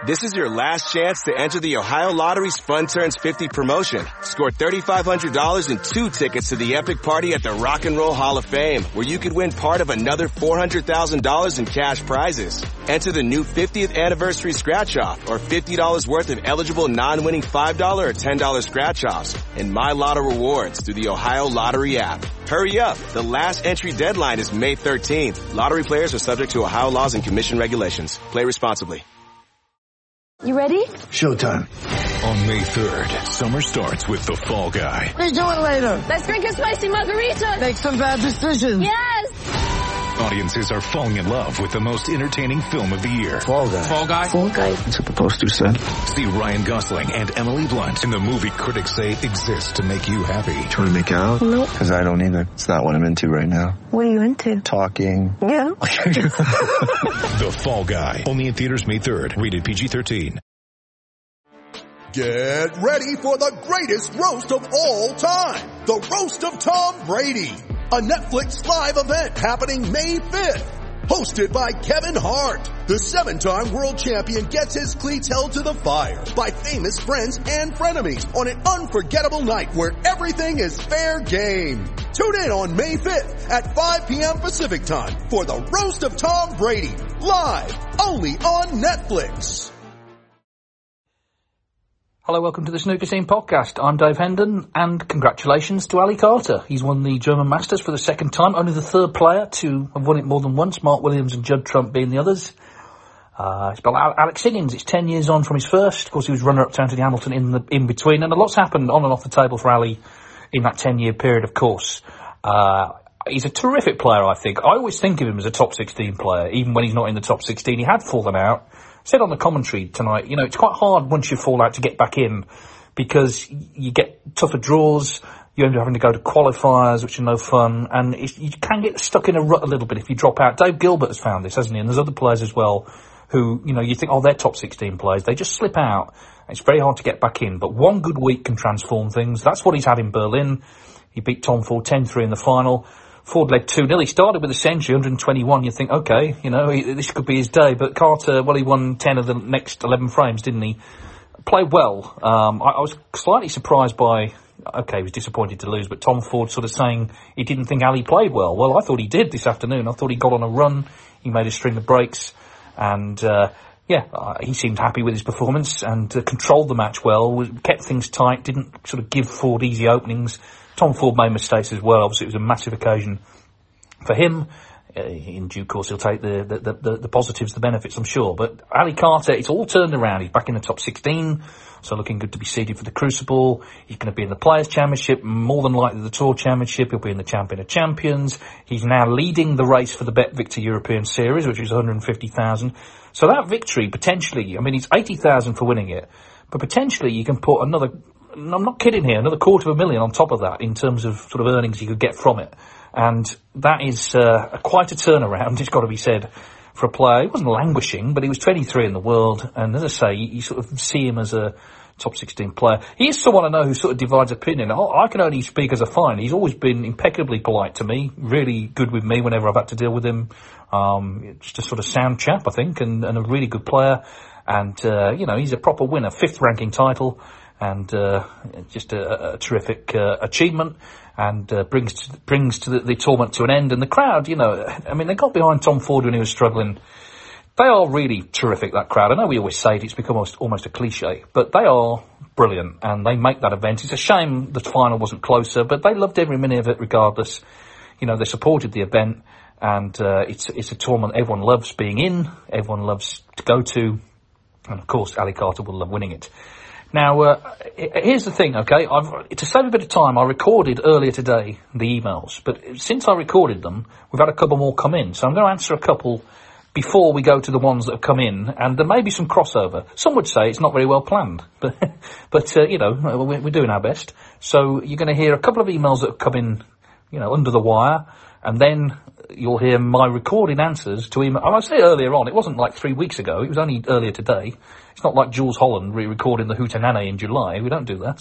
This is your last chance to enter the Ohio Lottery's Fun Turns 50 promotion. Score $3,500 and 2 tickets to the epic party at the Rock and Roll Hall of Fame, where you could win part of another $400,000 in cash prizes. Enter the new 50th anniversary scratch-off or $50 worth of eligible non-winning $5 or $10 scratch-offs and My Lotto rewards through the Ohio Lottery app. Hurry up. The last entry deadline is May 13th. Lottery players are subject to Ohio laws and commission regulations. Play responsibly. You ready? Showtime. On May 3rd, summer starts with The Fall Guy. Let's do it later. Let's drink a spicy margarita. Make some bad decisions. Yes. Audiences are falling in love with the most entertaining film of the year. Fall Guy. Fall Guy. Fall Guy. That's what the poster said. See Ryan Gosling and Emily Blunt in the movie critics say exists to make you happy. Trying to make it out? Nope. Because I don't either. It's not what I'm into right now. What are you into? Talking. Yeah. The Fall Guy. Only in theaters May 3rd. Rated PG-13. Get ready for the greatest roast of all time. The Roast of Tom Brady. A Netflix live event happening May 5th. Hosted by Kevin Hart. The 7-time world champion gets his cleats held to the fire by famous friends and frenemies on an unforgettable night where everything is fair game. Tune in on May 5th at 5 p.m. Pacific time for the Roast of Tom Brady. Live only on Netflix. Hello, welcome to the Snooker Scene podcast. I'm Dave Hendon, and congratulations to Ali Carter. He's won the German Masters for the second time, only the third player to have won it more than once, Mark Williams and Judd Trump being the others. It's about Alex Higgins. It's 10 years on from his first. Of course, he was runner-up to Anthony Hamilton in between, and a lot's happened on and off the table for Ali in that 10-year period, of course. He's a terrific player, I think. I always think of him as a top 16 player, even when he's not in the top 16. He had fallen out. Said on the commentary tonight, it's quite hard once you fall out to get back in because you get tougher draws, you end up having to go to qualifiers, which are no fun, and you can get stuck in a rut a little bit if you drop out. Dave Gilbert has found this, hasn't he? And there's other players as well who, you think, they're top 16 players. They just slip out. It's very hard to get back in, but one good week can transform things. That's what he's had in Berlin. He beat Tom Ford 10-3 in the final. Ford led 2-0. He started with a century, 121. You think, okay, this could be his day. But Carter, he won 10 of the next 11 frames, didn't he? Played well. I was slightly surprised by, he was disappointed to lose, but Tom Ford sort of saying he didn't think Ali played well. Well, I thought he did this afternoon. I thought he got on a run. He made a string of breaks. And, he seemed happy with his performance and controlled the match well, kept things tight, didn't sort of give Ford easy openings. Tom Ford made mistakes as well. Obviously, it was a massive occasion for him. In due course, he'll take the positives, the benefits, I'm sure. But Ali Carter, it's all turned around. He's back in the top 16, so looking good to be seeded for the Crucible. He's going to be in the Players' Championship, more than likely the Tour Championship. He'll be in the Champion of Champions. He's now leading the race for the Bet Victor European Series, which is 150,000. So that victory, potentially, it's 80,000 for winning it, but potentially you can put another, I'm not kidding here, another $250,000 on top of that in terms of sort of earnings you could get from it. And that is quite a turnaround, it's got to be said, for a player. He wasn't languishing, but he was 23 in the world. And as I say, you sort of see him as a top 16 player. He is someone I know who sort of divides opinion. I can only speak as a find. He's always been impeccably polite to me, really good with me whenever I've had to deal with him. Just a sort of sound chap, I think, and a really good player. And, he's a proper winner, 5th ranking title. And just a terrific achievement, and brings the tournament to an end. And the crowd, they got behind Tom Ford when he was struggling. They are really terrific, that crowd. I know we always say it, it's become almost a cliche, but they are brilliant, and they make that event. It's a shame the final wasn't closer, but they loved every minute of it regardless. They supported the event, and it's a tournament everyone loves being in, everyone loves to go to, and of course Ali Carter will love winning it. Now, here's the thing, okay? To save a bit of time, I recorded earlier today the emails, but since I recorded them, we've had a couple more come in, so I'm going to answer a couple before we go to the ones that have come in, and there may be some crossover. Some would say it's not very well planned, but we're doing our best. So you're going to hear a couple of emails that have come in, under the wire, and then you'll hear my recorded answers to email. And I say earlier on, it wasn't like 3 weeks ago, it was only earlier today. It's not like Jules Holland re-recording the Hootenanny in July. We don't do that.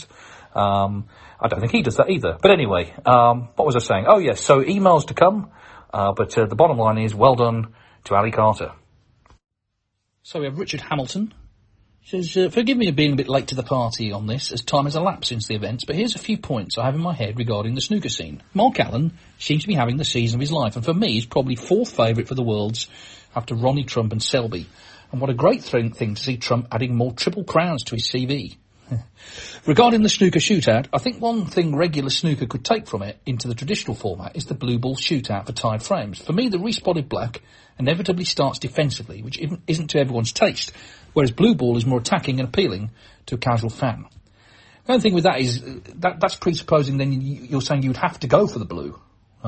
I don't think he does that either. But anyway, what was I saying? Oh, yes, so emails to come. But the bottom line is, well done to Ali Carter. So we have Richard Hamilton, Says, forgive me for being a bit late to the party on this, as time has elapsed since the events, but here's a few points I have in my head regarding the snooker scene. Mark Allen seems to be having the season of his life, and for me, he's probably fourth favourite for the Worlds after Ronnie, Trump and Selby. And what a great thing to see Trump adding more triple crowns to his CV. Regarding the snooker shootout, I think one thing regular snooker could take from it into the traditional format is the blue ball shootout for tied frames. For me, the respotted black inevitably starts defensively, which isn't to everyone's taste, whereas blue ball is more attacking and appealing to a casual fan. The only thing with that is that's presupposing then you're saying you would have to go for the blue,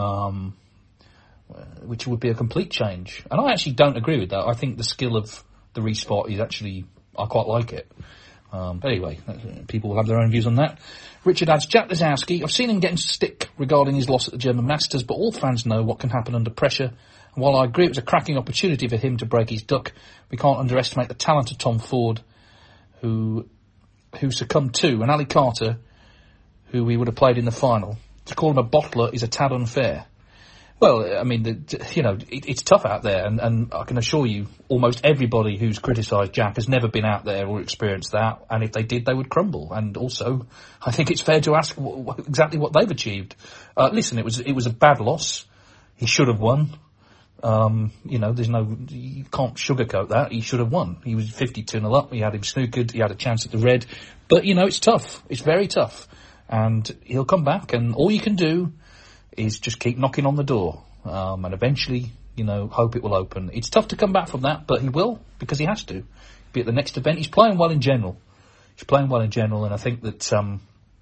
which would be a complete change. And I actually don't agree with that. I think the skill of the respot is actually, I quite like it. But anyway, people will have their own views on that. Richard adds, Jack Lisowski, I've seen him getting stick regarding his loss at the German Masters, but all fans know what can happen under pressure. And while I agree it was a cracking opportunity for him to break his duck, we can't underestimate the talent of Tom Ford, who succumbed to, and Ali Carter, who we would have played in the final. To call him a bottler is a tad unfair. Well, I mean, it's tough out there, and I can assure you, almost everybody who's criticised Jack has never been out there or experienced that, and if they did, they would crumble. And also, I think it's fair to ask exactly what they've achieved. Listen, it was a bad loss. He should have won. You can't sugarcoat that. He should have won. He was 52-0 up. He had him snookered. He had a chance at the red. But, it's tough. It's very tough. And he'll come back, and all you can do is just keep knocking on the door, and eventually, hope it will open. It's tough to come back from that, but he will, because he has to. Be at the next event. He's playing well in general. And I think that,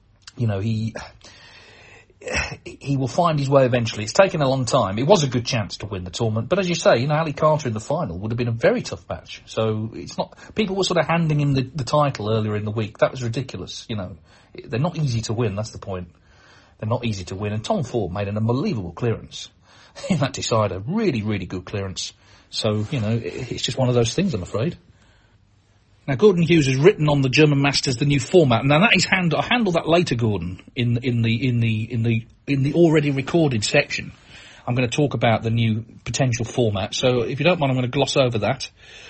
he will find his way eventually. It's taken a long time. It was a good chance to win the tournament, but as you say, Ali Carter in the final would have been a very tough match. So it's not, people were sort of handing him the title earlier in the week. That was ridiculous. They're not easy to win, that's the point. They're not easy to win, and Tom Ford made an unbelievable clearance in that decider. Really, really good clearance. So, it's just one of those things, I'm afraid. Now, Gordon Hughes has written on the German Masters the new format. Now, that is I'll handle that later, Gordon, in the already recorded section. I'm going to talk about the new potential format. So, if you don't mind, I'm going to gloss over that.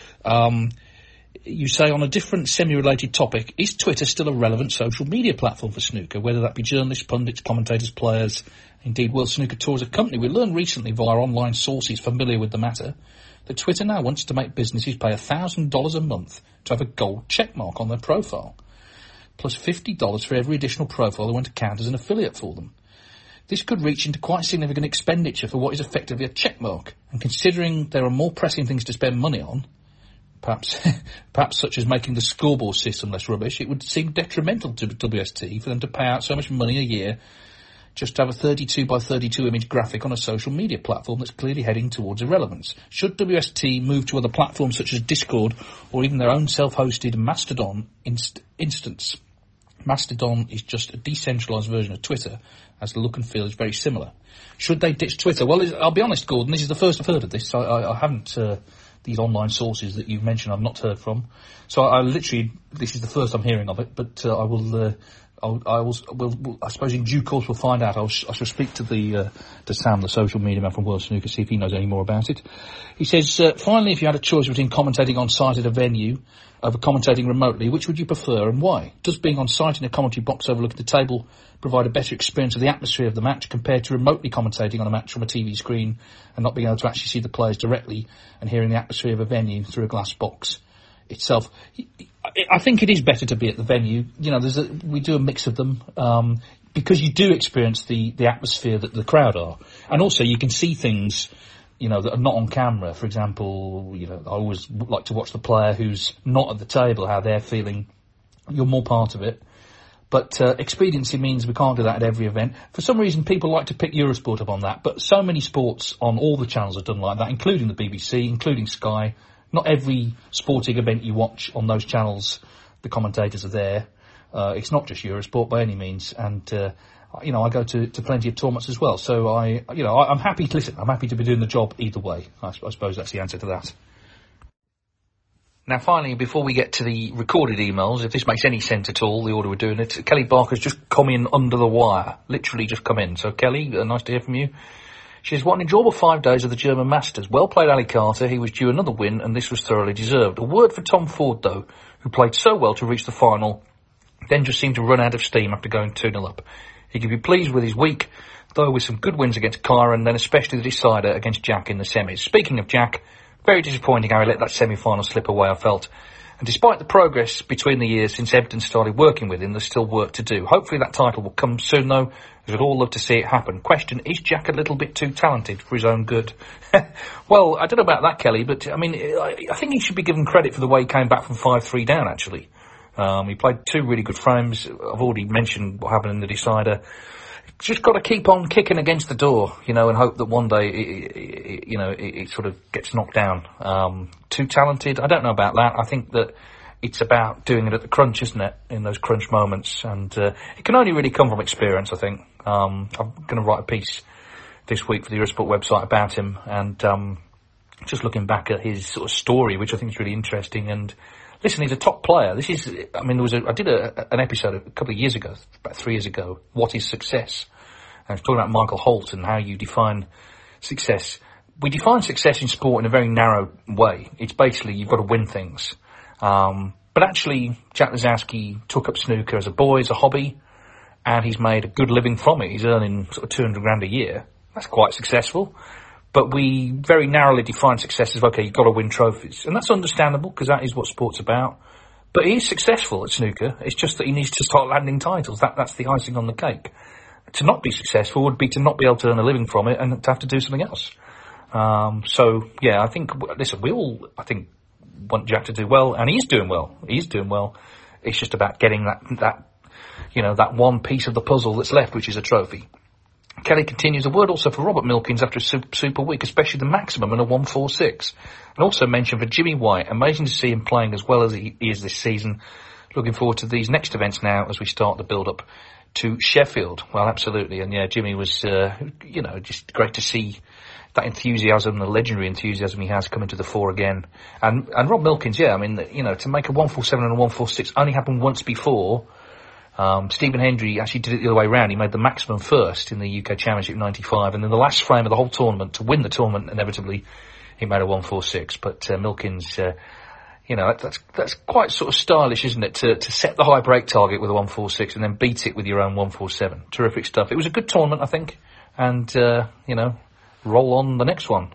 You say, on a different semi-related topic, is Twitter still a relevant social media platform for snooker, whether that be journalists, pundits, commentators, players, indeed World Snooker Tour as a company? We learned recently via online sources familiar with the matter that Twitter now wants to make businesses pay $1,000 a month to have a gold checkmark on their profile, plus $50 for every additional profile they want to count as an affiliate for them. This could reach into quite significant expenditure for what is effectively a checkmark, and considering there are more pressing things to spend money on, perhaps such as making the scoreboard system less rubbish, it would seem detrimental to WST for them to pay out so much money a year just to have a 32 by 32 image graphic on a social media platform that's clearly heading towards irrelevance. Should WST move to other platforms such as Discord or even their own self-hosted Mastodon instance? Mastodon is just a decentralised version of Twitter, as the look and feel is very similar. Should they ditch Twitter? Well, I'll be honest, Gordon, this is the first I've heard of this. I haven't... these online sources that you've mentioned I've not heard from. So I literally, this is the first I'm hearing of it, but I suppose in due course we'll find out. I shall speak to Sam, the social media man from World Snooker, see if he knows any more about it. He says, finally, if you had a choice between commentating on site at a venue over commentating remotely, which would you prefer and why? Does being on site in a commentary box overlooking the table provide a better experience of the atmosphere of the match compared to remotely commentating on a match from a TV screen and not being able to actually see the players directly and hearing the atmosphere of a venue through a glass box itself? I think it is better to be at the venue. We do a mix of them, because you do experience the atmosphere that the crowd are. And also you can see things, that are not on camera. For example, I always like to watch the player who's not at the table, how they're feeling. You're more part of it. But expediency means we can't do that at every event. For some reason, people like to pick Eurosport up on that, but so many sports on all the channels are done like that, including the BBC, including Sky. Not every sporting event you watch on those channels, the commentators are there. It's not just Eurosport by any means, and I go to plenty of tournaments as well. So I'm happy to listen. I'm happy to be doing the job either way. I suppose that's the answer to that. Now, finally, before we get to the recorded emails, if this makes any sense at all, the order we're doing it, Kelly Barker's just come in under the wire. Literally just come in. So, Kelly, nice to hear from you. She says, what an enjoyable 5 days of the German Masters. Well played, Ali Carter. He was due another win, and this was thoroughly deserved. A word for Tom Ford, though, who played so well to reach the final, then just seemed to run out of steam after going 2-0 up. He could be pleased with his week, though, with some good wins against Kyra and then especially the decider against Jack in the semis. Speaking of Jack, very disappointing how he let that semi-final slip away, I felt. And despite the progress between the years since Ebden started working with him, there's still work to do. Hopefully that title will come soon, though, as we'd all love to see it happen. Question, is Jack a little bit too talented for his own good? Well, I don't know about that, Kelly, but, I mean, I think he should be given credit for the way he came back from 5-3 down, actually. He played 2 really good frames. I've already mentioned what happened in the decider. Just got to keep on kicking against the door, you know, and hope that one day it sort of gets knocked down. Too talented? I don't know about that. I think that it's about doing it at the crunch, isn't it? In those crunch moments, and it can only really come from experience, I think. I'm going to write a piece this week for the Eurosport website about him, and just looking back at his sort of story, which I think is really interesting. And listen, he's a top player. This is, I mean, I did an episode a couple of years ago, about 3 years ago, What is Success? And I was talking about Michael Holt and how you define success. We define success in sport in a very narrow way. It's basically you've got to win things. But actually, Jack Lisowski took up snooker as a boy, as a hobby, and he's made a good living from it. He's earning sort of 200 grand a year. That's quite successful. But we very narrowly define success as, okay, you've got to win trophies. And that's understandable, because that is what sport's about. But he is successful at snooker. It's just that he needs to start landing titles. That's the icing on the cake. To not be successful would be to not be able to earn a living from it and to have to do something else. So, yeah, I think, listen, we all, I think, want Jack to do well, and he's doing well. He's doing well. It's just about getting that one piece of the puzzle that's left, which is a trophy. Kelly continues, a word also for Robert Milkins after a super week, especially the maximum in a 1-4-6. And also mention for Jimmy White, amazing to see him playing as well as he is this season. Looking forward to these next events now as we start the build-up to Sheffield. Well, absolutely. And yeah, Jimmy was, just great to see that enthusiasm, the legendary enthusiasm he has coming to the fore again. And Rob Milkins, yeah, I mean, to make a 1-4-7 and a 1-4-6 only happened once before. Stephen Hendry actually did it the other way around. He made the maximum first in the UK Championship in 95, and then the last frame of the whole tournament, to win the tournament, inevitably, he made a 1-4-6. But Milkins, that's quite sort of stylish, isn't it, to set the high break target with a 1-4-6 and then beat it with your own 1-4-7. Terrific stuff. It was a good tournament, I think, and, roll on the next one.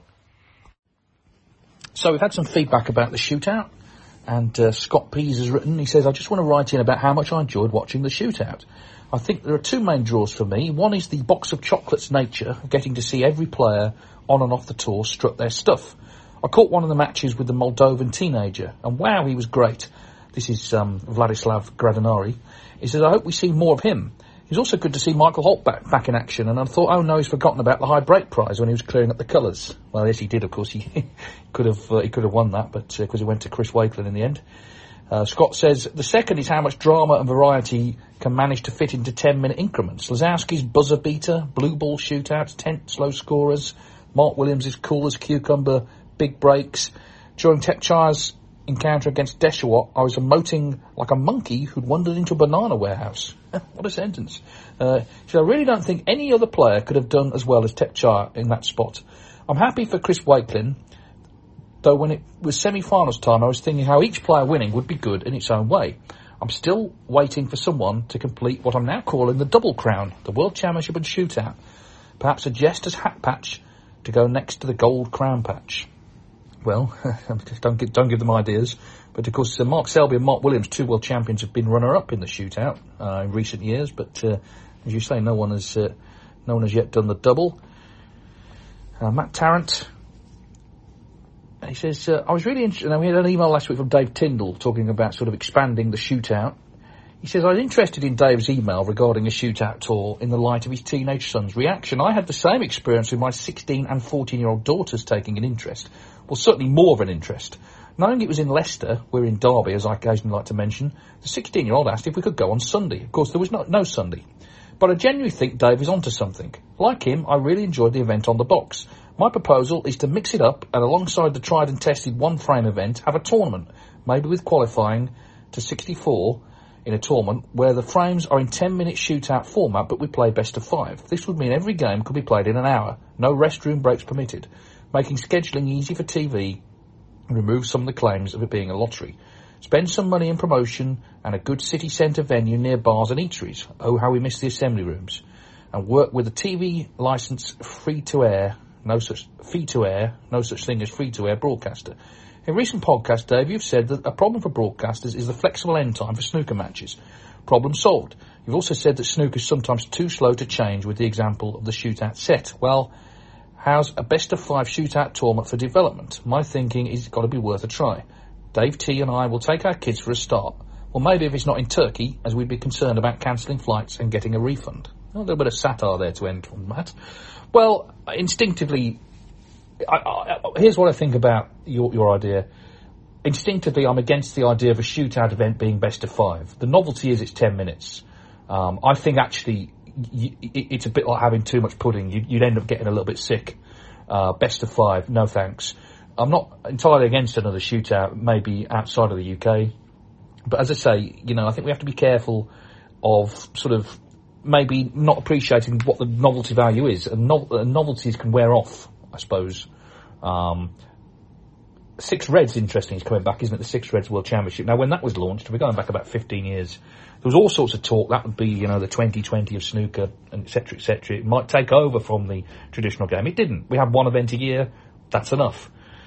So we've had some feedback about the shootout. And Scott Pease has written, he says, I just want to write in about how much I enjoyed watching the shootout. I think there are 2 main draws for me. One is the box of chocolates nature of getting to see every player on and off the tour strut their stuff. I caught one of the matches with the Moldovan teenager, and wow, he was great. This is Vladislav Gradanari. He says, I hope we see more of him. It was also good to see Michael Holt back in action, and I thought, oh no, he's forgotten about the high break prize when he was clearing up the colours. Well, yes, he did, of course. He could have won that, but because he went to Chris Wakelin in the end. Scott says, the second is how much drama and variety can manage to fit into 10-minute increments. Lazowski's buzzer beater, blue ball shootouts, tense low scorers, Mark Williams' cool as cucumber, big breaks. During Tepchaya's encounter against Deshawat, I was emoting like a monkey who'd wandered into a banana warehouse. What a sentence. I really don't think any other player could have done as well as Tepchaya in that spot. I'm happy for Chris Wakelin, though when it was semi-finals time, I was thinking how each player winning would be good in its own way. I'm still waiting for someone to complete what I'm now calling the double crown, the World Championship and Shootout. Perhaps a Jester's hat patch to go next to the gold crown patch. Well, don't give them ideas. But of course, Mark Selby and Mark Williams, 2 world champions, have been runner-up in the shootout in recent years. But as you say, no one has yet done the double. Matt Tarrant, he says, I was really interested. We had an email last week from Dave Tyndall talking about sort of expanding the shootout. He says, I was interested in Dave's email regarding a shootout tour in the light of his teenage son's reaction. I had the same experience with my 16 and 14-year-old daughters taking an interest. Well, certainly more of an interest. Knowing it was in Leicester, we're in Derby, as I occasionally like to mention, the 16-year-old asked if we could go on Sunday. Of course, there was no Sunday. But I genuinely think Dave is onto something. Like him, I really enjoyed the event on the box. My proposal is to mix it up and alongside the tried and tested one-frame event, have a tournament, maybe with qualifying to 64 in a tournament where the frames are in 10-minute shootout format, but we play best of 5. This would mean every game could be played in an hour, no restroom breaks permitted, making scheduling easy for TV and remove some of the claims of it being a lottery. Spend some money in promotion and a good city centre venue near bars and eateries. Oh, how we miss the assembly rooms. And work with a TV licence free-to-air, no such thing as free-to-air broadcaster. In recent podcasts, Dave, you've said that a problem for broadcasters is the flexible end time for snooker matches. Problem solved. You've also said that snooker is sometimes too slow to change, with the example of the shootout set. Well, how's a best-of-5 shootout tournament for development? My thinking is it's got to be worth a try. Dave T and I will take our kids for a start. Well, maybe if it's not in Turkey, as we'd be concerned about cancelling flights and getting a refund. A little bit of satire there to end on, Matt. Well, instinctively, here's what I think about your idea. Instinctively, I'm against the idea of a shootout event being best of 5. The novelty is it's 10 minutes. I think actually it's a bit like having too much pudding. You'd end up getting a little bit sick. Best of 5, no thanks. I'm not entirely against another shootout, maybe outside of the UK. But as I say, I think we have to be careful of sort of maybe not appreciating what the novelty value is. And novelties can wear off, I suppose. Six Reds, interesting, is coming back, isn't it? The Six Reds World Championship. Now, when that was launched, we're going back about 15 years, there was all sorts of talk. That would be, the 2020 of snooker, and et cetera, et cetera. It might take over from the traditional game. It didn't. We have one event a year. That's enough.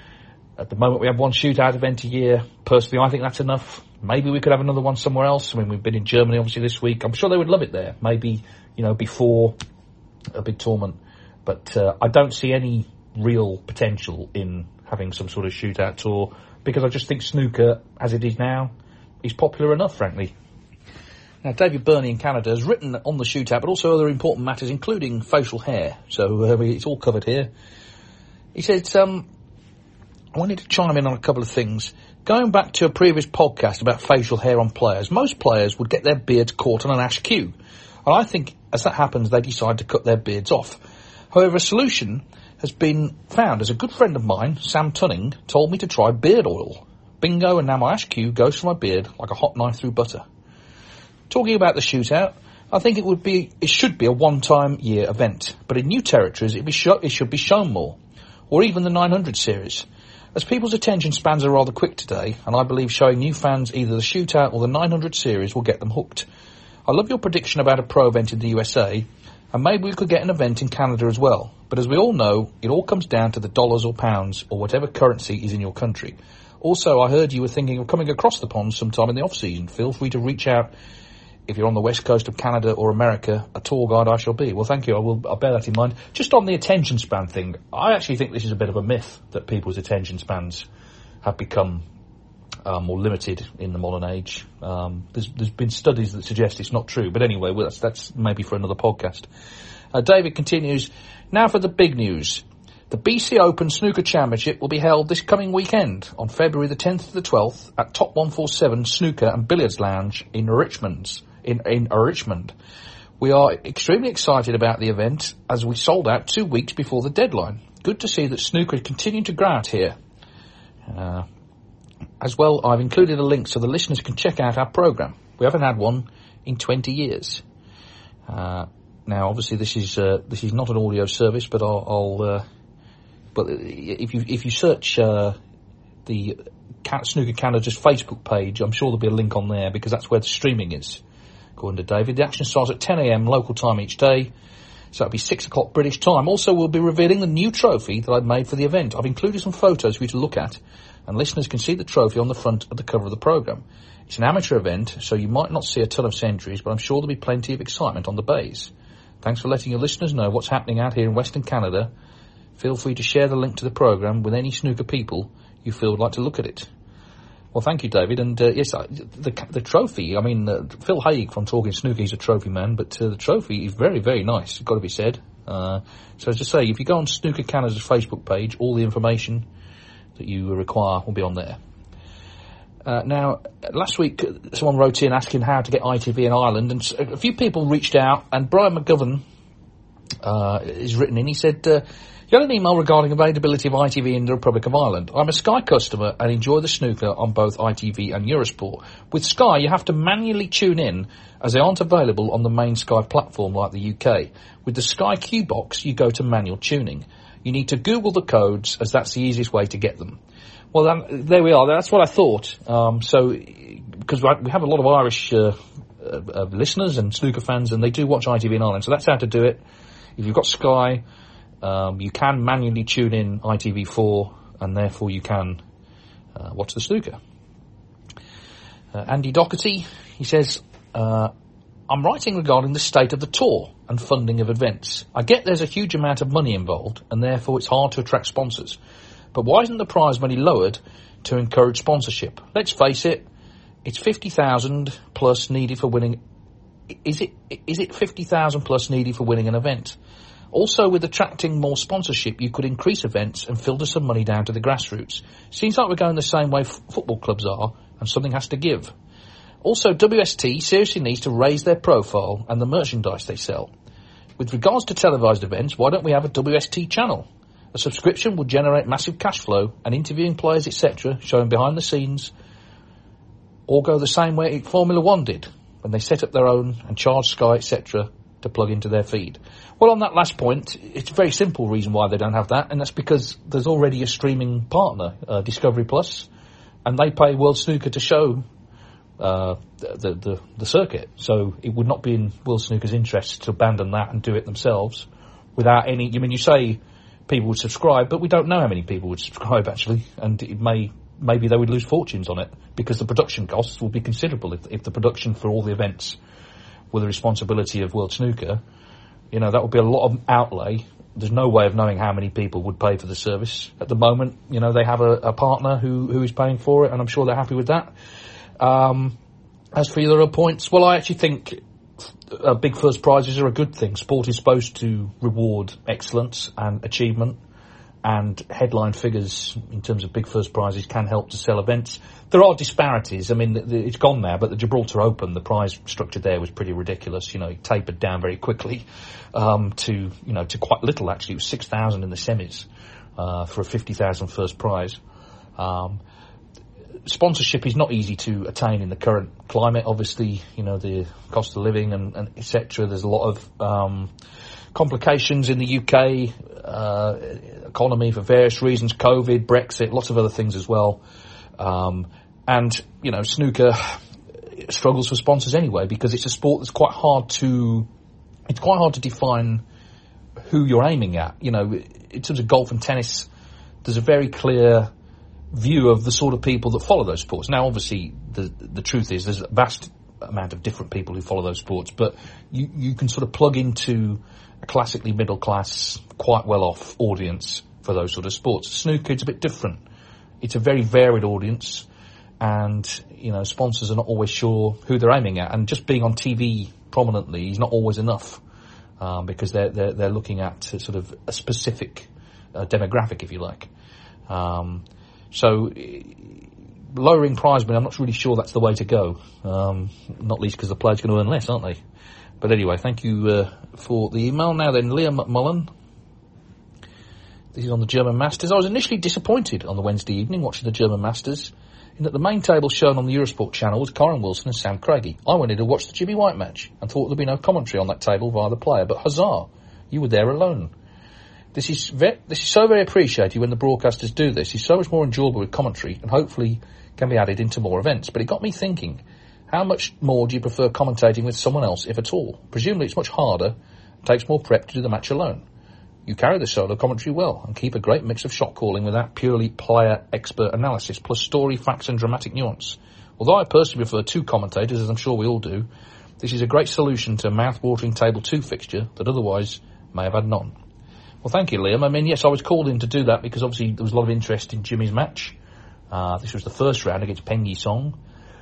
At the moment, we have one shootout event a year. Personally, I think that's enough. Maybe we could have another one somewhere else. I mean, we've been in Germany, obviously, this week. I'm sure they would love it there. Maybe, before a big tournament. But I don't see any real potential in having some sort of shootout tour, because I just think snooker, as it is now, is popular enough, frankly. Now, David Burney in Canada has written on the shootout, but also other important matters, including facial hair. So it's all covered here. He said, I wanted to chime in on a couple of things. Going back to a previous podcast about facial hair on players, most players would get their beards caught on an ash cue. And I think, as that happens, they decide to cut their beards off. However, a solution has been found, as a good friend of mine, Sam Tunning, told me to try beard oil. Bingo, and now my ash cue goes for my beard like a hot knife through butter. Talking about the shootout, I think it should be a one-time-year event, but in new territories it should be shown more, or even the 900 series. As people's attention spans are rather quick today, and I believe showing new fans either the shootout or the 900 series will get them hooked. I love your prediction about a pro event in the USA, and maybe we could get an event in Canada as well. But as we all know, it all comes down to the dollars or pounds or whatever currency is in your country. Also, I heard you were thinking of coming across the pond sometime in the off-season. Feel free to reach out. If you're on the west coast of Canada or America, a tour guide I shall be. Well, thank you. I'll bear that in mind. Just on the attention span thing, I actually think this is a bit of a myth that people's attention spans have become more limited in the modern age. There's been studies that suggest it's not true. But anyway, well, that's maybe for another podcast. David continues, now for the big news. The BC Open Snooker Championship will be held this coming weekend on February the 10th to the 12th at Top 147 Snooker and Billiards Lounge in Richmond. We are extremely excited about the event as we sold out 2 weeks before the deadline. Good to see that snooker is continuing to grow out here. As well, I've included a link so the listeners can check out our programme. We haven't had one in 20 years. Now, obviously, this is not an audio service, but but if you search the Snooker Canada's Facebook page, I'm sure there'll be a link on there because that's where the streaming is. According to David, the action starts at 10 a.m. local time each day, so that'll be 6 o'clock British time. Also, we'll be revealing the new trophy that I've made for the event. I've included some photos for you to look at, and listeners can see the trophy on the front of the cover of the programme. It's an amateur event, so you might not see a ton of centuries, but I'm sure there'll be plenty of excitement on the bays. Thanks for letting your listeners know what's happening out here in Western Canada. Feel free to share the link to the programme with any snooker people you feel would like to look at it. Well, thank you, David. And yes, the trophy, I mean, Phil Haig from Talking Snooker, he's a trophy man, but the trophy is very, very nice, it's got to be said. So as I say, if you go on Snooker Canada's Facebook page, all the information that you require will be on there. Now, last week, someone wrote in asking how to get ITV in Ireland, and a few people reached out, and Brian McGovern is written in. He said, you had an email regarding availability of ITV in the Republic of Ireland. I'm a Sky customer and enjoy the snooker on both ITV and Eurosport. With Sky, you have to manually tune in as they aren't available on the main Sky platform like the UK. With the Sky Q box, you go to manual tuning. You need to Google the codes as that's the easiest way to get them. Well, there we are. That's what I thought. Because we have a lot of Irish listeners and snooker fans, and they do watch ITV in Ireland, so that's how to do it. If you've got Sky, you can manually tune in ITV4, and therefore you can watch the snooker. Andy Doherty, he says, I'm writing regarding the state of the tour and funding of events. I get there's a huge amount of money involved, and therefore it's hard to attract sponsors. But why isn't the prize money lowered to encourage sponsorship? Let's face it, it's 50,000 plus needed for winning. Is it 50,000 plus needed for winning an event? Also, with attracting more sponsorship, you could increase events and filter some money down to the grassroots. Seems like we're going the same way football clubs are, and something has to give. Also, WST seriously needs to raise their profile and the merchandise they sell. With regards to televised events, why don't we have a WST channel? A subscription would generate massive cash flow, and interviewing players, etc., showing behind the scenes, all go the same way Formula One did, when they set up their own and charged Sky, etc., to plug into their feed. Well, on that last point, it's a very simple reason why they don't have that, and that's because there's already a streaming partner, Discovery Plus, and they pay World Snooker to show the circuit. So it would not be in World Snooker's interest to abandon that and do it themselves without any... I mean, you say people would subscribe, but we don't know how many people would subscribe, actually, and it maybe they would lose fortunes on it, because the production costs will be considerable if the production for all the events were the responsibility of World Snooker. You know, that would be a lot of outlay. There's no way of knowing how many people would pay for the service. At the moment, you know, they have a partner who is paying for it, and I'm sure they're happy with that. As for the other points, well, I actually think big first prizes are a good thing. Sport is supposed to reward excellence and achievement, and headline figures in terms of big first prizes can help to sell events. There are disparities. I mean, it's gone now, but the Gibraltar Open, the prize structure there was pretty ridiculous. You know, it tapered down very quickly to quite little, actually. It was 6,000 in the semis for a 50,000 first prize. Sponsorship is not easy to attain in the current climate. Obviously, you know, the cost of living and etc. There's a lot of complications in the UK economy for various reasons, COVID, Brexit, lots of other things as well. And, you know, snooker struggles for sponsors anyway, because it's a sport that's quite hard to define who you're aiming at. You know, in terms of golf and tennis, there's a very clear view of the sort of people that follow those sports. Now, obviously, the truth is there's a vast amount of different people who follow those sports, but you can sort of plug into a classically middle class, quite well off audience for those sort of sports. Snooker, it's a bit different. It's a very varied audience, and, you know, sponsors are not always sure who they're aiming at, and just being on TV prominently is not always enough, because they're looking at sort of a specific demographic, if you like. So lowering prize money, I'm not really sure that's the way to go, not least because the players are going to earn less, aren't they? But anyway, thank you for the email. Now then, Liam McMullen. This is on the German Masters. I was initially disappointed on the Wednesday evening watching the German Masters in that the main table shown on the Eurosport channel was Kyren Wilson and Sam Craigie. I went in to watch the Jimmy White match and thought there'd be no commentary on that table via the player, but huzzah, you were there alone. This is so very appreciated when the broadcasters do this. It's so much more enjoyable with commentary, and hopefully can be added into more events. But it got me thinking, how much more do you prefer commentating with someone else, if at all? Presumably it's much harder, and takes more prep to do the match alone. You carry the solo commentary well, and keep a great mix of shot calling without purely player expert analysis, plus story, facts and dramatic nuance. Although I personally prefer two commentators, as I'm sure we all do, this is a great solution to a mouth-watering Table 2 fixture that otherwise may have had none. Well, thank you, Liam. I mean, yes, I was called in to do that because obviously there was a lot of interest in Jimmy's match. This was the first round against Peng Yi-song.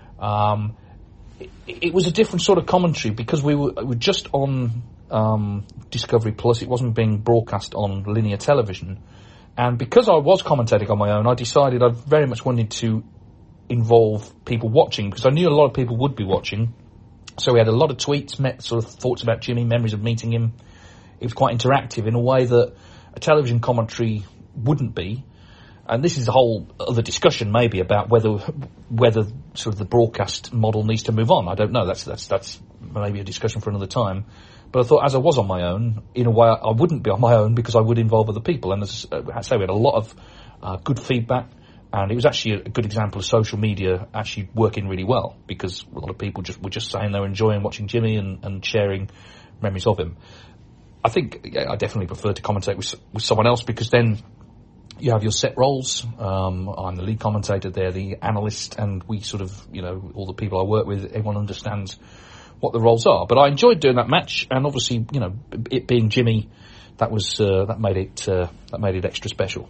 It was a different sort of commentary because we were just on Discovery Plus. It wasn't being broadcast on linear television. And because I was commentating on my own, I decided I very much wanted to involve people watching, because I knew a lot of people would be watching. So we had a lot of tweets, sort of thoughts about Jimmy, memories of meeting him. It was quite interactive in a way that a television commentary wouldn't be. And this is a whole other discussion maybe about whether sort of the broadcast model needs to move on. I don't know. That's maybe a discussion for another time. But I thought, as I was on my own, in a way I wouldn't be on my own because I would involve other people. And as I say, we had a lot of good feedback, And it was actually a good example of social media actually working really well, because a lot of people were just saying they were enjoying watching Jimmy and sharing memories of him. I think I definitely prefer to commentate with someone else, because then you have your set roles. I'm the lead commentator there, the analyst, and we sort of, all the people I work with, everyone understands what the roles are. But I enjoyed doing that match, and obviously, it being Jimmy, that made it extra special.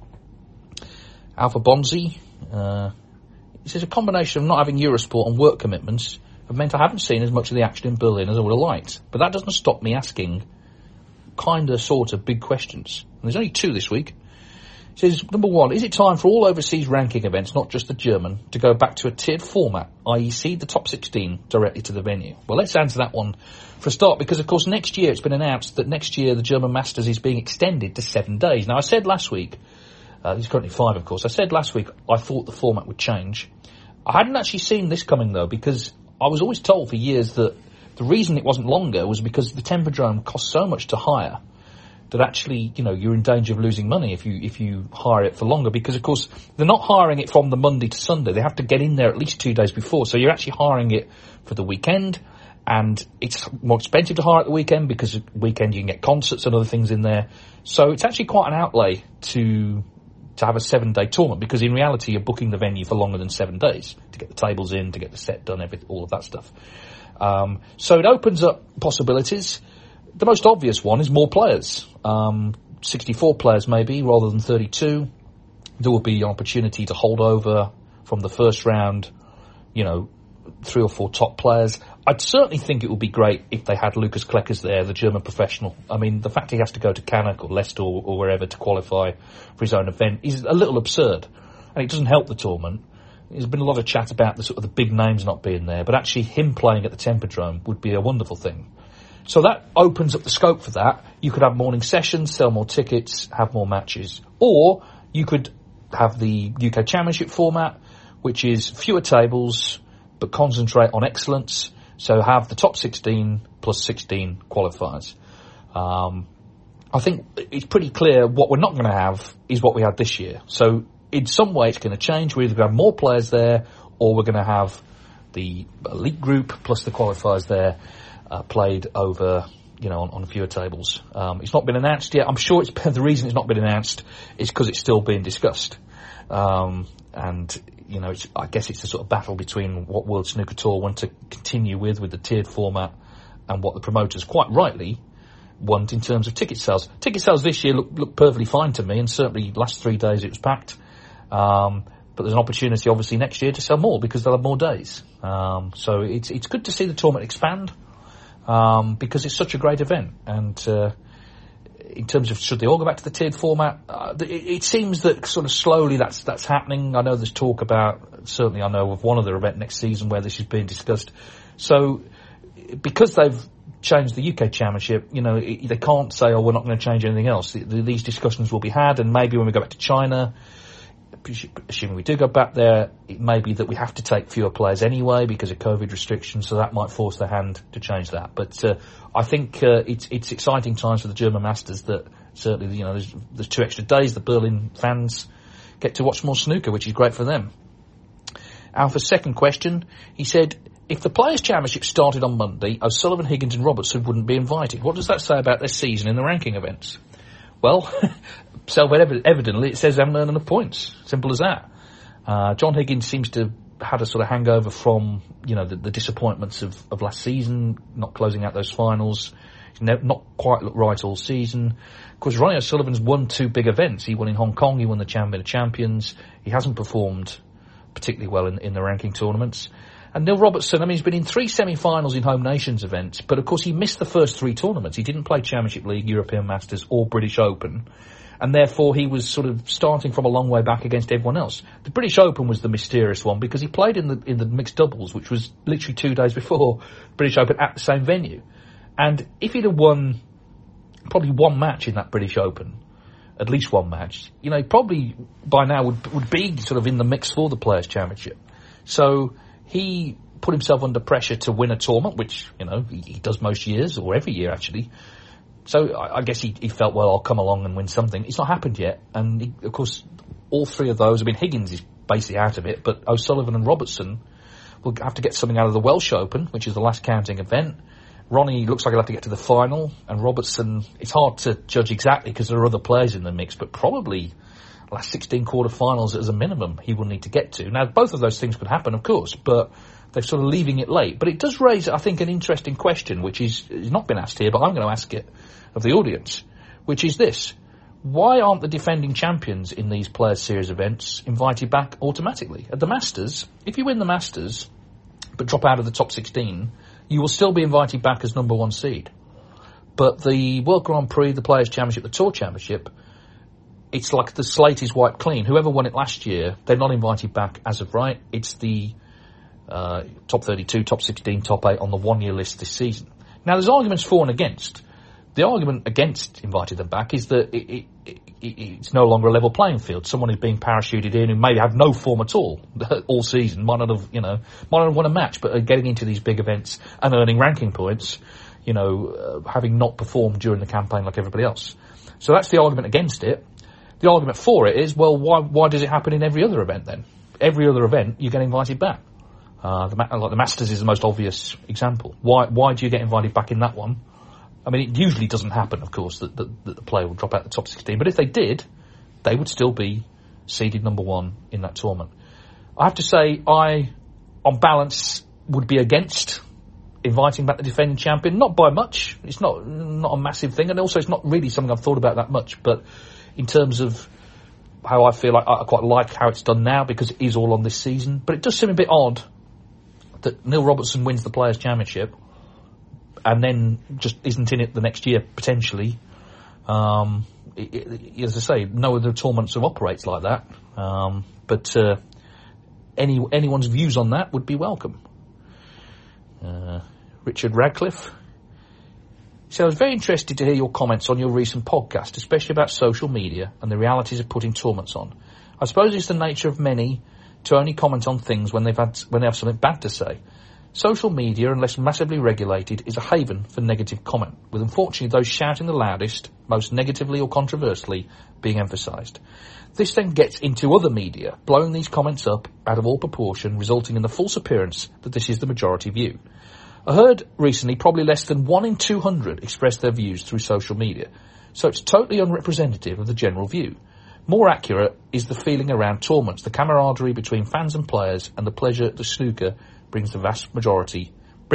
Alpha Bonzi, it says a combination of not having Eurosport and work commitments have meant I haven't seen as much of the action in Berlin as I would have liked. But that doesn't stop me asking sort of big questions. And there's only 2 this week. It says, number 1, is it time for all overseas ranking events, not just the German, to go back to a tiered format, i.e. seed the top 16 directly to the venue? Well, let's answer that one for a start, because, of course, next year it's been announced that next year the German Masters is being extended to 7 days. Now, I said last week, it's currently 5, of course, I said last week I thought the format would change. I hadn't actually seen this coming, though, because I was always told for years that the reason it wasn't longer was because the Tempodrome cost so much to hire that actually, you're in danger of losing money if you hire it for longer, because, of course, they're not hiring it from the Monday to Sunday. They have to get in there at least 2 days before. So you're actually hiring it for the weekend, and it's more expensive to hire at the weekend because at the weekend you can get concerts and other things in there. So it's actually quite an outlay to have a 7-day tournament, because in reality you're booking the venue for longer than 7 days to get the tables in, to get the set done, all of that stuff. So it opens up possibilities. The most obvious one is more players. 64 players maybe, rather than 32. There will be an opportunity to hold over from the first round, 3 or 4 top players. I'd certainly think it would be great if they had Lukas Kleckers there, the German professional. I mean, the fact he has to go to Canuck or Leicester or wherever to qualify for his own event is a little absurd, and it doesn't help the tournament. There's been a lot of chat about the big names not being there, but actually him playing at the Tempodrome would be a wonderful thing. So that opens up the scope for that. You could have morning sessions, sell more tickets, have more matches. Or you could have the UK Championship format, which is fewer tables, but concentrate on excellence. So have the top 16 plus 16 qualifiers. I think it's pretty clear what we're not going to have is what we had this year. So in some way it's going to change. We're either going to have more players there, or we're going to have the elite group plus the qualifiers there. Played over, on fewer tables. It's not been announced yet. I'm sure the reason it's not been announced is because it's still being discussed. I guess it's a sort of battle between what World Snooker Tour want to continue with the tiered format and what the promoters quite rightly want in terms of ticket sales. Ticket sales this year look perfectly fine to me, and certainly last 3 days it was packed. But there's an opportunity obviously next year to sell more because they'll have more days. So it's good to see the tournament expand. Because it's such a great event, and in terms of should they all go back to the tiered format, it seems that sort of slowly that's happening. I know there's talk about, certainly I know of one other event next season where this is being discussed. So because they've changed the UK Championship, they can't say, we're not going to change anything else. These discussions will be had, and maybe when we go back to China, assuming we do go back there, it may be that we have to take fewer players anyway because of COVID restrictions, so that might force their hand to change that. But I think it's exciting times for the German Masters that certainly, there's 2 extra days. The Berlin fans get to watch more snooker, which is great for them. Alpha's second question, he said, if the Players' Championship started on Monday, O'Sullivan, Higgins and Robertson wouldn't be invited. What does that say about their season in the ranking events? Well, self-evidently, it says they haven't earned enough points. Simple as that. John Higgins seems to have had a sort of hangover from, the disappointments of last season, not closing out those finals. He's not quite looked right all season. Of course, Ronnie O'Sullivan's won 2 big events. He won in Hong Kong, he won the Champion of Champions. He hasn't performed particularly well in the ranking tournaments. And Neil Robertson, he's been in 3 semi-finals in Home Nations events, but of course he missed the first 3 tournaments. He didn't play Championship League, European Masters or British Open, and therefore he was sort of starting from a long way back against everyone else. The British Open was the mysterious one because he played in the mixed doubles, which was literally 2 days before British Open at the same venue. And if he'd have won probably 1 match in that British Open, at least 1 match, probably by now would be sort of in the mix for the Players' Championship. So he put himself under pressure to win a tournament, which, he does most years, or every year actually. So I guess he felt, well, I'll come along and win something. It's not happened yet. And of course, all three of those, I mean, Higgins is basically out of it, but O'Sullivan and Robertson will have to get something out of the Welsh Open, which is the last counting event. Ronnie looks like he'll have to get to the final, and Robertson, it's hard to judge exactly because there are other players in the mix, but probably last 16 quarterfinals as a minimum he will need to get to. Now, both of those things could happen, of course, but they're sort of leaving it late. But it does raise, I think, an interesting question, which is not been asked here, but I'm going to ask it of the audience, which is this. Why aren't the defending champions in these Players' Series events invited back automatically? At the Masters, if you win the Masters, but drop out of the top 16, you will still be invited back as number one seed. But the World Grand Prix, the Players' Championship, the Tour Championship, it's like the slate is wiped clean. Whoever won it last year, they're not invited back as of right. It's the top 32, top 16, top 8 on the one-year list this season. Now, there's arguments for and against. The argument against inviting them back is that it's no longer a level playing field. Someone who's being parachuted in who maybe have no form at all season, might not have won a match, but are getting into these big events and earning ranking points, having not performed during the campaign like everybody else. So that's the argument against it. The argument for it is, well, why does it happen in every other event then? Every other event, you get invited back. The Masters is the most obvious example. Why do you get invited back in that one? I mean, it usually doesn't happen, of course, that the player will drop out the top 16. But if they did, they would still be seeded number one in that tournament. I have to say, I, on balance, would be against inviting back the defending champion. Not by much. It's not a massive thing. And also, it's not really something I've thought about that much. But in terms of how I feel, I quite like how it's done now because it is all on this season. But it does seem a bit odd that Neil Robertson wins the Players' Championship and then just isn't in it the next year, potentially. As I say, no other tournament sort of operates like that. But anyone's views on that would be welcome. Richard Radcliffe. So I was very interested to hear your comments on your recent podcast, especially about social media and the realities of putting tournaments on. I suppose it's the nature of many to only comment on things when they have something bad to say. Social media, unless massively regulated, is a haven for negative comment, with unfortunately those shouting the loudest, most negatively or controversially, being emphasised. This then gets into other media, blowing these comments up out of all proportion, resulting in the false appearance that this is the majority view. I heard recently probably less than 1 in 200 express their views through social media, so it's totally unrepresentative of the general view. More accurate is the feeling around tournaments, the camaraderie between fans and players, and the pleasure the snooker brings to the vast majority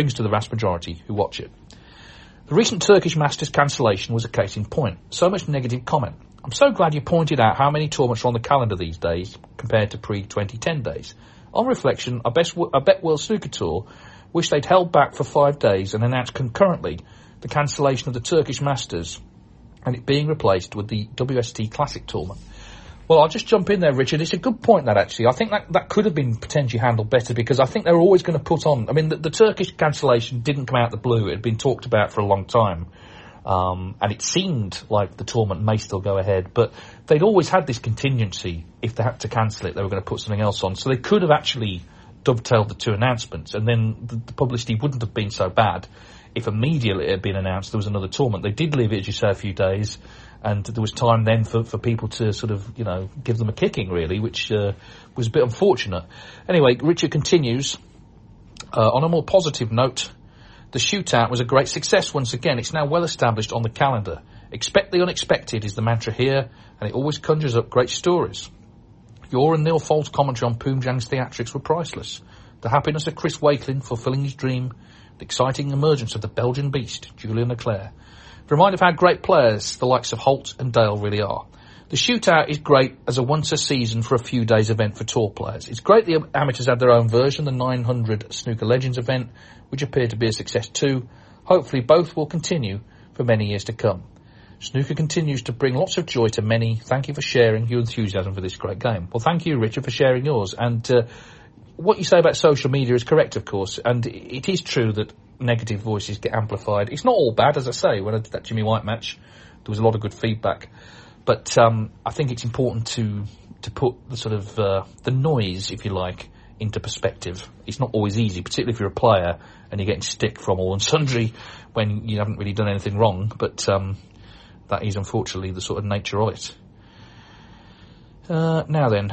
who watch it. The recent Turkish Masters cancellation was a case in point. So much negative comment. I'm so glad you pointed out how many tournaments are on the calendar these days compared to pre-2010 days. On reflection, I bet World Snooker Tour wish they'd held back for 5 days and announced concurrently the cancellation of the Turkish Masters and it being replaced with the WST Classic tournament. Well, I'll just jump in there, Richard. It's a good point, that, actually. I think that could have been potentially handled better because I think they were always going to put on... I mean, the Turkish cancellation didn't come out of the blue. It had been talked about for a long time. And it seemed like the tournament may still go ahead. But they'd always had this contingency. If they had to cancel it, they were going to put something else on. So they could have actually dovetailed the two announcements. And then the publicity wouldn't have been so bad if immediately it had been announced there was another tournament. They did leave it, as you say, a few days. And there was time then for people to sort of, give them a kicking, really, which was a bit unfortunate. Anyway, Richard continues. On a more positive note, the shootout was a great success once again. It's now well established on the calendar. Expect the unexpected is the mantra here, and it always conjures up great stories. Your and Neil Fold's commentary on Poomjang's theatrics were priceless. The happiness of Chris Wakelin fulfilling his dream, the exciting emergence of the Belgian beast, Julian Leclerc. Remind of how great players the likes of Holt and Dale really are. The shootout is great as a once-a-season for a few days event for tour players. It's great the amateurs had their own version, the 900 Snooker Legends event, which appeared to be a success too. Hopefully both will continue for many years to come. Snooker continues to bring lots of joy to many. Thank you for sharing your enthusiasm for this great game. Well, thank you, Richard, for sharing yours. And what you say about social media is correct, of course, and it is true that negative voices get amplified. It's not all bad, as I say. When I did that Jimmy White match, there was a lot of good feedback. But I think it's important to put the sort of the noise, if you like, into perspective. It's not always easy, particularly if you're a player and you're getting stick from all and sundry when you haven't really done anything wrong. But that is unfortunately the sort of nature of it. Now then,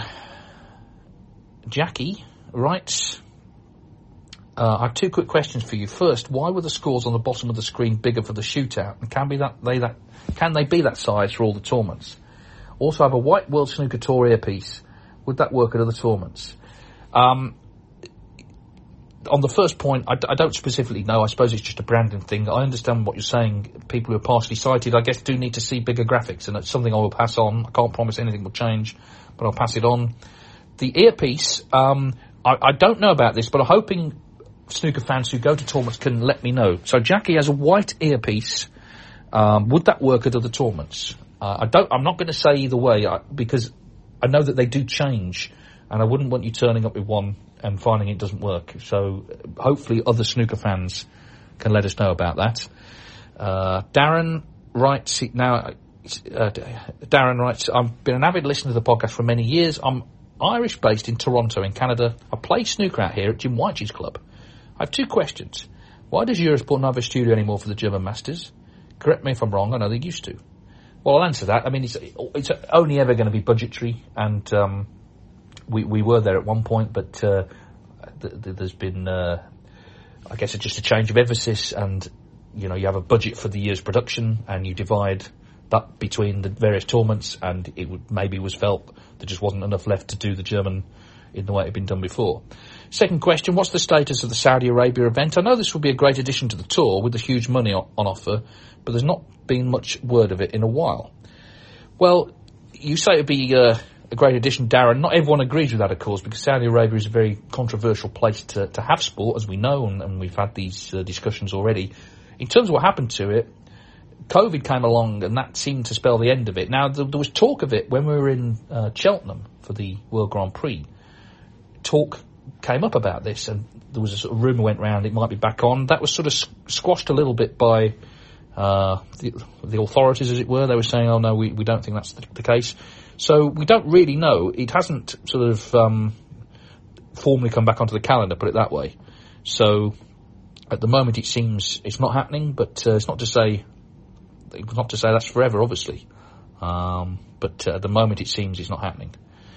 Jackie writes, I have 2 quick questions for you. First, why were the scores on the bottom of the screen bigger for the shootout? And can they be that size for all the tournaments? Also, I have a white World Snooker Tour earpiece. Would that work at other tournaments? On the first point, I don't specifically know. I suppose it's just a branding thing. I understand what you're saying. People who are partially sighted, I guess, do need to see bigger graphics, and it's something I will pass on. I can't promise anything will change, but I'll pass it on. The earpiece, I don't know about this, but I'm hoping snooker fans who go to tournaments can let me know. So Jackie has a white earpiece. Would that work at other tournaments? I'm not going to say either way, because I know that they do change, and I wouldn't want you turning up with one and finding it doesn't work. So hopefully other snooker fans can let us know about that. Darren writes, I've been an avid listener to the podcast for many years. I'm Irish based in Toronto in Canada. I play snooker out here at Jim Whitey's club. I have 2 questions. Why does Eurosport not have a studio anymore for the German Masters? Correct me if I'm wrong, I know they used to. Well, I'll answer that. I mean, it's only ever going to be budgetary, and we were there at one point, but there's been, I guess, just a change of emphasis, and, you know, you have a budget for the year's production, and you divide that between the various tournaments, and maybe was felt there just wasn't enough left to do the German in the way it had been done before. Second question, what's the status of the Saudi Arabia event? I know this will be a great addition to the tour with the huge money on offer, but there's not been much word of it in a while. Well, you say it would be a great addition, Darren. Not everyone agrees with that, of course, because Saudi Arabia is a very controversial place to have sport, as we know, and we've had these discussions already. In terms of what happened to it, COVID came along, and that seemed to spell the end of it. Now, there was talk of it when we were in Cheltenham for the World Grand Prix. Talk came up about this, and there was a sort of rumour went round it might be back on. That was sort of squashed a little bit by the authorities, as it were. They were saying, oh no, we don't think that's the case. So we don't really know. It hasn't sort of formally come back onto the calendar, put it that way. So at the moment it seems it's not happening, but it's not to say that's forever, obviously. But at the moment it seems it's not happening.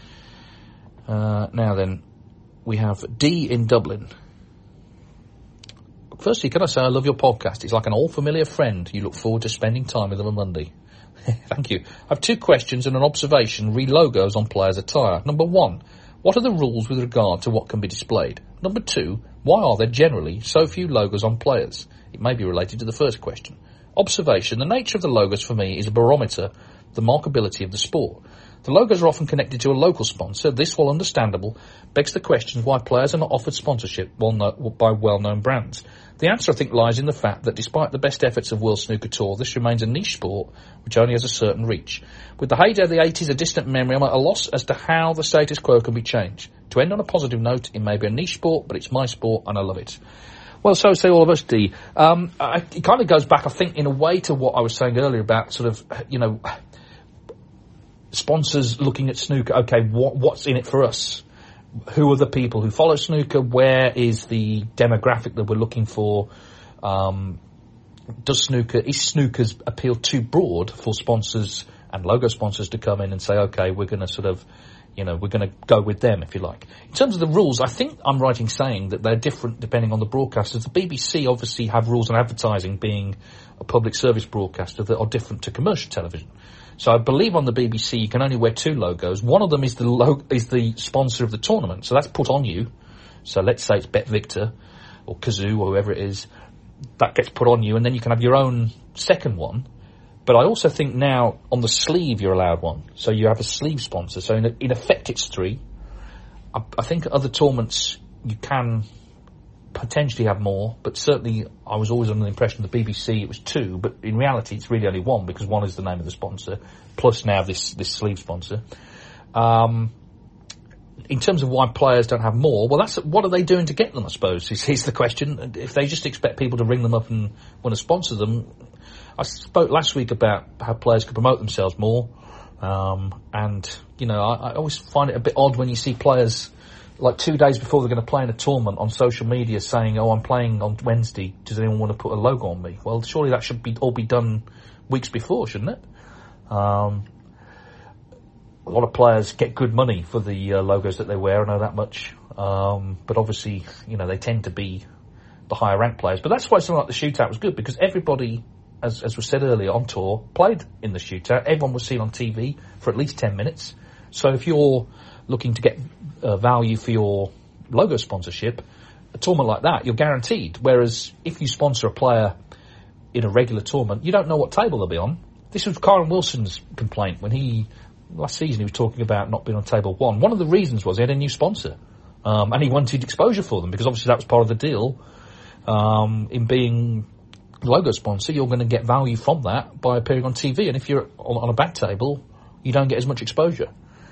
Now then, we have D in Dublin. Firstly, can I say I love your podcast. It's like an all-familiar friend you look forward to spending time with on a Monday. Thank you. I have 2 questions and an observation re logos on players' attire. Number 1, what are the rules with regard to what can be displayed? Number 2, why are there generally so few logos on players? It may be related to the first question. Observation, the nature of the logos for me is a barometer of the markability of the sport. The logos are often connected to a local sponsor. This, while understandable, begs the question why players are not offered sponsorship by well-known brands. The answer, I think, lies in the fact that despite the best efforts of World Snooker Tour, this remains a niche sport which only has a certain reach. With the heyday of the 80s a distant memory, I'm at a loss as to how the status quo can be changed. To end on a positive note, it may be a niche sport, but it's my sport and I love it. Well, so say all of us, D. It kind of goes back, I think, in a way to what I was saying earlier about sort of, you know, sponsors looking at snooker. Okay, what's in it for us? Who are the people who follow snooker? Where is the demographic that we're looking for? Is snooker's appeal too broad for sponsors and logo sponsors to come in and say, okay, we're going to sort of, you know, we're going to go with them, if you like. In terms of the rules, I think I'm right in saying that they're different depending on the broadcasters. The BBC obviously have rules on advertising, being a public service broadcaster, that are different to commercial television. So I believe on the BBC you can only wear 2 logos. One of them is the sponsor of the tournament, so that's put on you. So let's say it's Bet Victor or Kazoo or whoever it is. That gets put on you, and then you can have your own second one. But I also think now on the sleeve you're allowed one. So you have a sleeve sponsor. So in effect it's 3. I think at other tournaments you can potentially have more, but certainly I was always under the impression the BBC it was 2, but in reality it's really only 1, because 1 is the name of the sponsor, plus now this sleeve sponsor. In terms of why players don't have more, well, that's what are they doing to get them, I suppose, is the question. If they just expect people to ring them up and want to sponsor them. I spoke last week about how players could promote themselves more, and, you know, I always find it a bit odd when you see players like 2 days before they're going to play in a tournament on social media saying, oh, I'm playing on Wednesday, does anyone want to put a logo on me? Well, surely that should all be done weeks before, shouldn't it? a lot of players get good money for the logos that they wear. I know that much. But obviously, they tend to be the higher ranked players. But that's why something like the shootout was good, because everybody, as was said earlier, on tour, played in the shootout. Everyone was seen on TV for at least 10 minutes. So if you're looking to get value for your logo sponsorship, a tournament like that, you're guaranteed. Whereas if you sponsor a player in a regular tournament, you don't know what table they'll be on. This was Kyron Wilson's complaint when last season he was talking about not being on table 1. One of the reasons was he had a new sponsor. And he wanted exposure for them, because obviously that was part of the deal. In being logo sponsor, you're going to get value from that by appearing on TV. And if you're on a back table, you don't get as much exposure.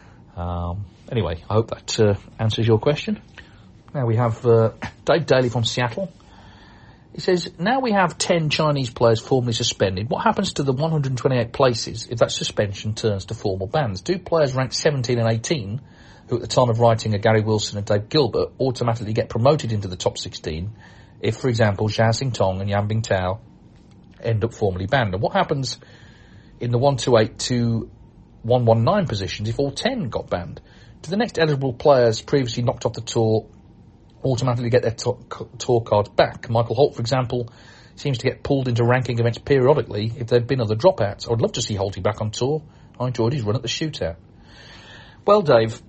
Anyway, I hope that answers your question. Now we have Dave Daly from Seattle. He says, now we have 10 Chinese players formally suspended. What happens to the 128 places if that suspension turns to formal bans? Do players ranked 17 and 18, who at the time of writing are Gary Wilson and Dave Gilbert, automatically get promoted into the top 16 if, for example, Zhao Xingtong and Yan Bingtao end up formally banned? And what happens in the 128 to 119 positions if all 10 got banned? Do the next eligible players previously knocked off the tour automatically get their tour cards back? Michael Holt, for example, seems to get pulled into ranking events periodically if there'd been other dropouts. I would love to see Holty back on tour. I enjoyed his run at the shootout. Well, Dave,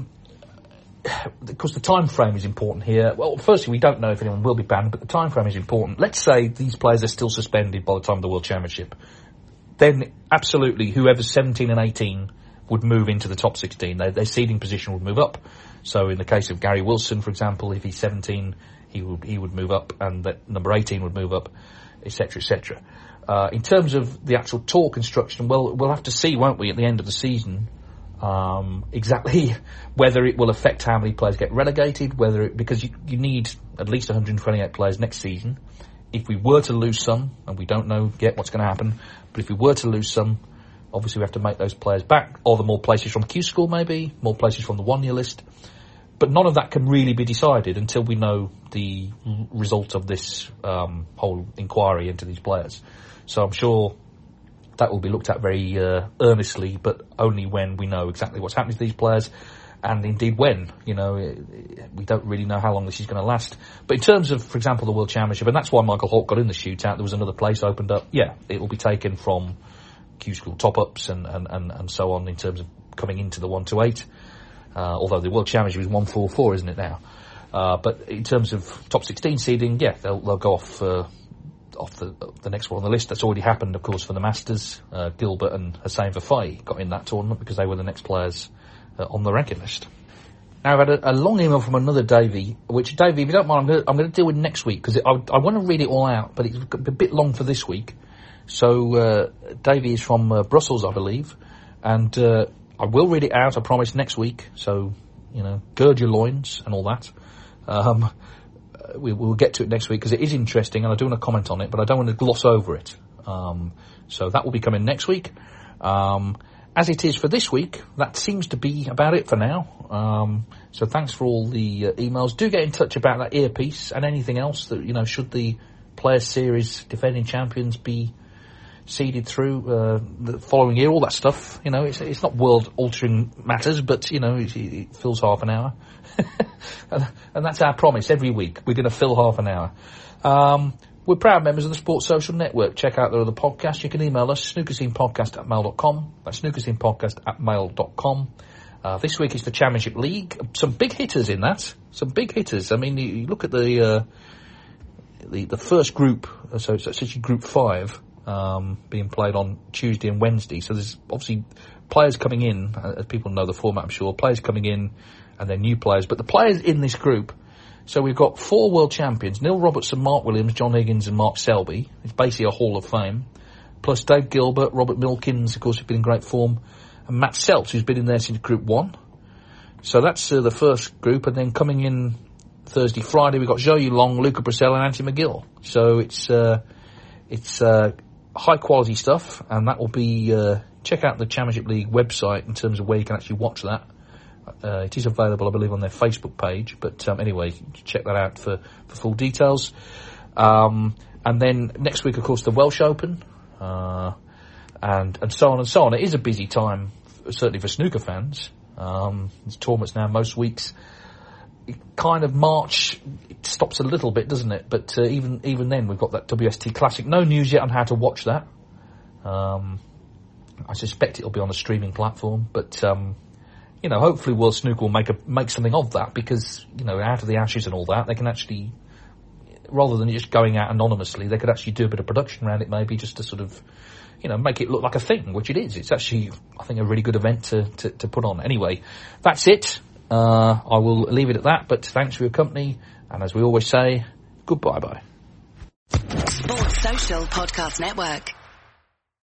because the time frame is important here. Well, firstly, we don't know if anyone will be banned, but the time frame is important. Let's say these players are still suspended by the time of the World Championship. Then, absolutely, whoever's 17 and 18 would move into the top 16. Their seeding position would move up. So in the case of Gary Wilson, for example, if he's 17, he would move up, and that number 18 would move up, etc., etc. In terms of the actual tour construction, well, we'll have to see, won't we, at the end of the season, exactly whether it will affect how many players get relegated, because you need at least 128 players next season. If we were to lose some, and we don't know yet what's going to happen, but if we were to lose some, obviously we have to make those players back, or the more places from Q School maybe, more places from the one-year list. But none of that can really be decided until we know the result of this whole inquiry into these players. So I'm sure that will be looked at very earnestly, but only when we know exactly what's happening to these players, and indeed when. We don't really know how long this is going to last. But in terms of, for example, the World Championship, and that's why Michael Holt got in the shootout, there was another place opened up. Yeah, it will be taken from Q School top-ups and so on in terms of coming into the 128. Although the World Championship is 144, isn't it now? But in terms of top 16 seeding, yeah, they'll go off the next one on the list. That's already happened, of course, for the Masters. Gilbert and Hussein Fafai got in that tournament because they were the next players on the ranking list. Now, I've had a long email from another Davey, which, Davey, if you don't mind, I'm going to deal with next week, because I want to read it all out, but it's a bit long for this week. So, Davey is from Brussels, I believe, and I will read it out, I promise, next week. So, gird your loins and all that. We'll get to it next week because it is interesting, and I do want to comment on it, but I don't want to gloss over it. So that will be coming next week. As it is for this week, that seems to be about it for now. So thanks for all the emails. Do get in touch about that earpiece and anything else that, should the Players Series defending champions be seeded through the following year, all that stuff. It's not world-altering matters, but, it fills half an hour. and that's our promise every week. We're going to fill half an hour. We're proud members of the Sports Social Network. Check out their other podcasts. You can email us, snookerscenepodcast@mail.com. That's snookerscenepodcast@mail.com. This week is the Championship League. Some big hitters in that. Some big hitters. I mean, you look at the first group, so it's actually Group 5, being played on Tuesday and Wednesday. So there's obviously players coming in, as people know the format, I'm sure, players coming in and then new players. But the players in this group, so we've got 4 world champions, Neil Robertson, Mark Williams, John Higgins and Mark Selby. It's basically a Hall of Fame. Plus Dave Gilbert, Robert Milkins, of course, who's been in great form, and Matt Seltz, who's been in there since Group 1. So that's the first group, and then coming in Thursday, Friday, we've got Zhou Yulong, Luca Brissell and Anthony McGill. So it's high quality stuff, and that will be, check out the Championship League website in terms of where you can actually watch that. It is available, I believe, on their Facebook page, but anyway, check that out for full details. And then next week, of course, the Welsh Open, and so on and so on. It is a busy time certainly for snooker fans. This tournament's now most weeks. Kind of March, it stops a little bit, doesn't it? But even then, we've got that WST Classic. No news yet on how to watch that. I suspect it'll be on a streaming platform, but hopefully World Snooker will make something of that, because out of the ashes and all that, they can actually, rather than just going out anonymously, they could actually do a bit of production around it, maybe just to sort of make it look like a thing, which it is. It's actually, I think, a really good event to put on. Anyway, that's it. I will leave it at that, but thanks for your company, and as we always say, goodbye-bye. Sports Social Podcast Network.